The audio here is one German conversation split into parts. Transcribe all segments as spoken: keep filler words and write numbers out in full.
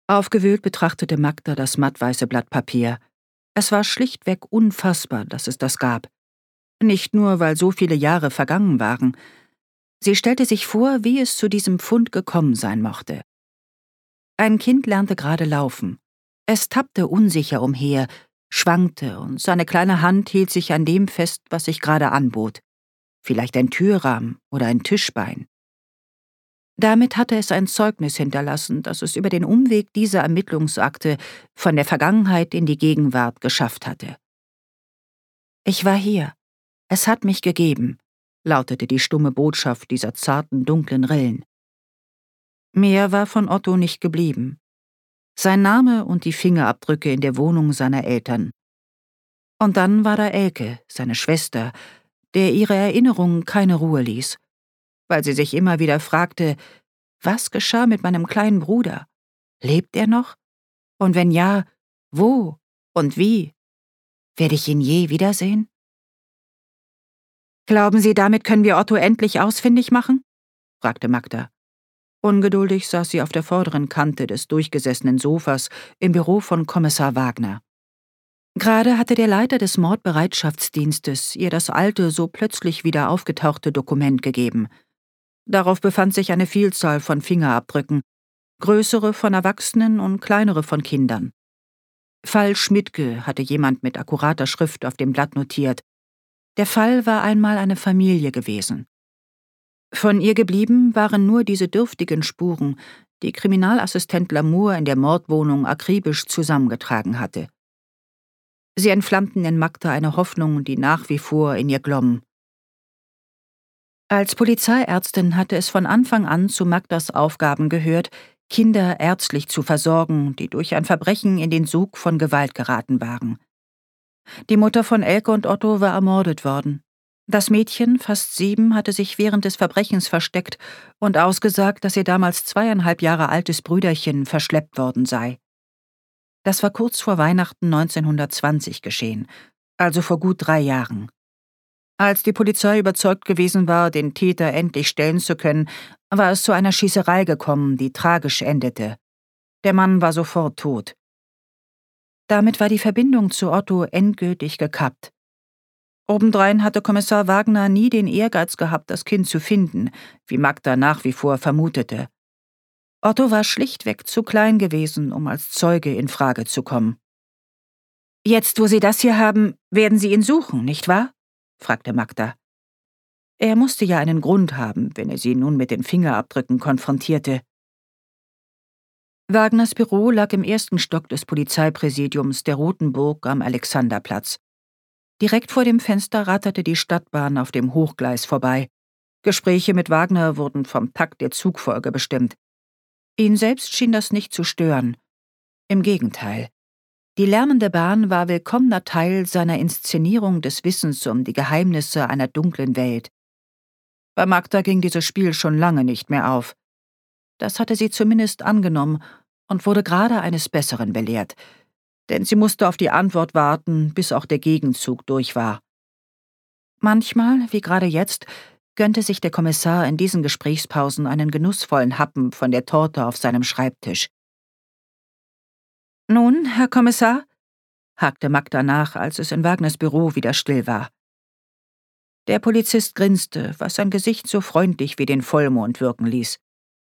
Aufgewühlt betrachtete Magda das mattweiße Blatt Papier. Es war schlichtweg unfassbar, dass es das gab. Nicht nur, weil so viele Jahre vergangen waren. Sie stellte sich vor, wie es zu diesem Fund gekommen sein mochte. Ein Kind lernte gerade laufen. Es tappte unsicher umher, schwankte und seine kleine Hand hielt sich an dem fest, was sich gerade anbot. Vielleicht ein Türrahmen oder ein Tischbein. Damit hatte es ein Zeugnis hinterlassen, das es über den Umweg dieser Ermittlungsakte von der Vergangenheit in die Gegenwart geschafft hatte. »Ich war hier. Es hat mich gegeben«, lautete die stumme Botschaft dieser zarten, dunklen Rillen. Mehr war von Otto nicht geblieben. Sein Name und die Fingerabdrücke in der Wohnung seiner Eltern. Und dann war da Elke, seine Schwester, der ihre Erinnerung keine Ruhe ließ, weil sie sich immer wieder fragte, was geschah mit meinem kleinen Bruder? Lebt er noch? Und wenn ja, wo und wie? Werde ich ihn je wiedersehen? »Glauben Sie, damit können wir Otto endlich ausfindig machen?« fragte Magda. Ungeduldig saß sie auf der vorderen Kante des durchgesessenen Sofas im Büro von Kommissar Wagner. Gerade hatte der Leiter des Mordbereitschaftsdienstes ihr das alte, so plötzlich wieder aufgetauchte Dokument gegeben. Darauf befand sich eine Vielzahl von Fingerabdrücken, größere von Erwachsenen und kleinere von Kindern. Fall Schmidtke hatte jemand mit akkurater Schrift auf dem Blatt notiert. Der Fall war einmal eine Familie gewesen. Von ihr geblieben waren nur diese dürftigen Spuren, die Kriminalassistent Lamour in der Mordwohnung akribisch zusammengetragen hatte. Sie entflammten in Magda eine Hoffnung, die nach wie vor in ihr glomm. Als Polizeiärztin hatte es von Anfang an zu Magdas Aufgaben gehört, Kinder ärztlich zu versorgen, die durch ein Verbrechen in den Sog von Gewalt geraten waren. Die Mutter von Elke und Otto war ermordet worden. Das Mädchen, fast sieben, hatte sich während des Verbrechens versteckt und ausgesagt, dass ihr damals zweieinhalb Jahre altes Brüderchen verschleppt worden sei. Das war kurz vor Weihnachten neunzehnhundertzwanzig geschehen, also vor gut drei Jahren. Als die Polizei überzeugt gewesen war, den Täter endlich stellen zu können, war es zu einer Schießerei gekommen, die tragisch endete. Der Mann war sofort tot. Damit war die Verbindung zu Otto endgültig gekappt. Obendrein hatte Kommissar Wagner nie den Ehrgeiz gehabt, das Kind zu finden, wie Magda nach wie vor vermutete. Otto war schlichtweg zu klein gewesen, um als Zeuge in Frage zu kommen. »Jetzt, wo Sie das hier haben, werden Sie ihn suchen, nicht wahr?« fragte Magda. Er musste ja einen Grund haben, wenn er sie nun mit den Fingerabdrücken konfrontierte. Wagners Büro lag im ersten Stock des Polizeipräsidiums der Roten Burg am Alexanderplatz. Direkt vor dem Fenster ratterte die Stadtbahn auf dem Hochgleis vorbei. Gespräche mit Wagner wurden vom Takt der Zugfolge bestimmt. Ihn selbst schien das nicht zu stören. Im Gegenteil. Die lärmende Bahn war willkommener Teil seiner Inszenierung des Wissens um die Geheimnisse einer dunklen Welt. Bei Magda ging dieses Spiel schon lange nicht mehr auf. Das hatte sie zumindest angenommen und wurde gerade eines Besseren belehrt, denn sie musste auf die Antwort warten, bis auch der Gegenzug durch war. Manchmal, wie gerade jetzt, gönnte sich der Kommissar in diesen Gesprächspausen einen genussvollen Happen von der Torte auf seinem Schreibtisch. »Nun, Herr Kommissar?« hakte Magda nach, als es in Wagners Büro wieder still war. Der Polizist grinste, was sein Gesicht so freundlich wie den Vollmond wirken ließ.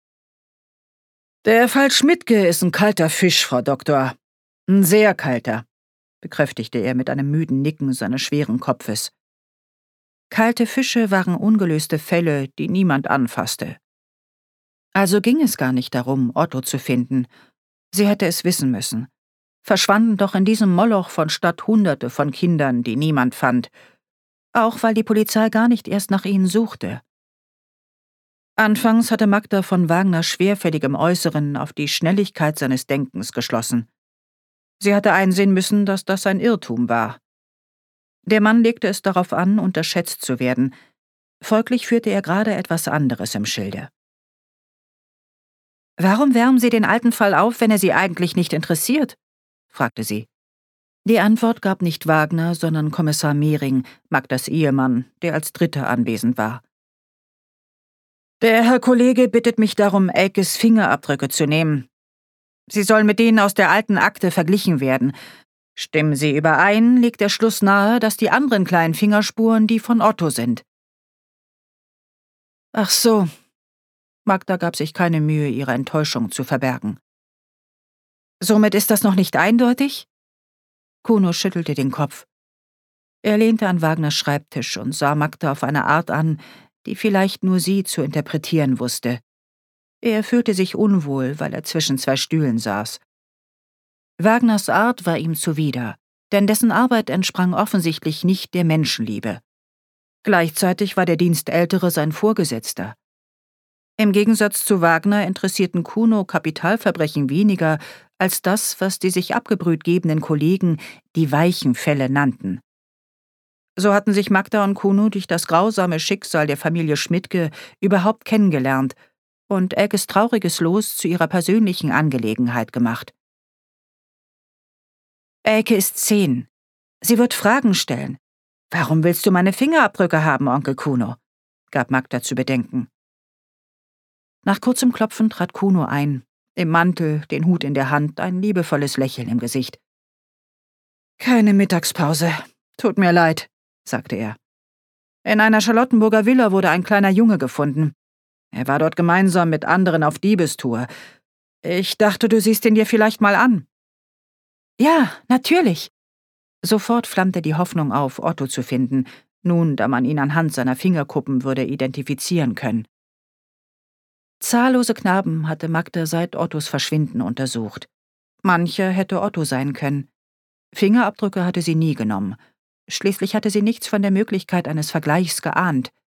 »Der Fall Schmidtke ist ein kalter Fisch, Frau Doktor. Ein sehr kalter«, bekräftigte er mit einem müden Nicken seines schweren Kopfes. Kalte Fische waren ungelöste Fälle, die niemand anfasste. Also ging es gar nicht darum, Otto zu finden. Sie hätte es wissen müssen. Verschwanden doch in diesem Moloch von Stadt Hunderte von Kindern, die niemand fand. Auch weil die Polizei gar nicht erst nach ihnen suchte. Anfangs hatte Magda von Wagners schwerfälligem Äußeren auf die Schnelligkeit seines Denkens geschlossen. Sie hatte einsehen müssen, dass das ein Irrtum war. Der Mann legte es darauf an, unterschätzt zu werden. Folglich führte er gerade etwas anderes im Schilde. »Warum wärmen Sie den alten Fall auf, wenn er Sie eigentlich nicht interessiert?« fragte sie. Die Antwort gab nicht Wagner, sondern Kommissar Mehring, Magdas Ehemann, der als Dritter anwesend war. »Der Herr Kollege bittet mich darum, Elkes Fingerabdrücke zu nehmen. Sie soll mit denen aus der alten Akte verglichen werden. Stimmen sie überein, liegt der Schluss nahe, dass die anderen kleinen Fingerspuren die von Otto sind. Ach so. Magda gab sich keine Mühe, ihre Enttäuschung zu verbergen. Somit ist das noch nicht eindeutig? Kuno schüttelte den Kopf. Er lehnte an Wagners Schreibtisch und sah Magda auf eine Art an, die vielleicht nur sie zu interpretieren wusste. Er fühlte sich unwohl, weil er zwischen zwei Stühlen saß. Wagners Art war ihm zuwider, denn dessen Arbeit entsprang offensichtlich nicht der Menschenliebe. Gleichzeitig war der Dienstältere sein Vorgesetzter. Im Gegensatz zu Wagner interessierten Kuno Kapitalverbrechen weniger als das, was die sich abgebrüht gebenden Kollegen die weichen Fälle nannten. So hatten sich Magda und Kuno durch das grausame Schicksal der Familie Schmidtke überhaupt kennengelernt und Elkes trauriges Los zu ihrer persönlichen Angelegenheit gemacht. Elke ist zehn. Sie wird Fragen stellen. »Warum willst du meine Fingerabdrücke haben, Onkel Kuno?« gab Magda zu bedenken. Nach kurzem Klopfen trat Kuno ein, im Mantel, den Hut in der Hand, ein liebevolles Lächeln im Gesicht. »Keine Mittagspause. Tut mir leid«, sagte er. »In einer Charlottenburger Villa wurde ein kleiner Junge gefunden. Er war dort gemeinsam mit anderen auf Diebestour. Ich dachte, du siehst ihn dir vielleicht mal an.« »Ja, natürlich.« Sofort flammte die Hoffnung auf, Otto zu finden, nun, da man ihn anhand seiner Fingerkuppen würde identifizieren können. Zahllose Knaben hatte Magda seit Ottos Verschwinden untersucht. Mancher hätte Otto sein können. Fingerabdrücke hatte sie nie genommen. Schließlich hatte sie nichts von der Möglichkeit eines Vergleichs geahnt.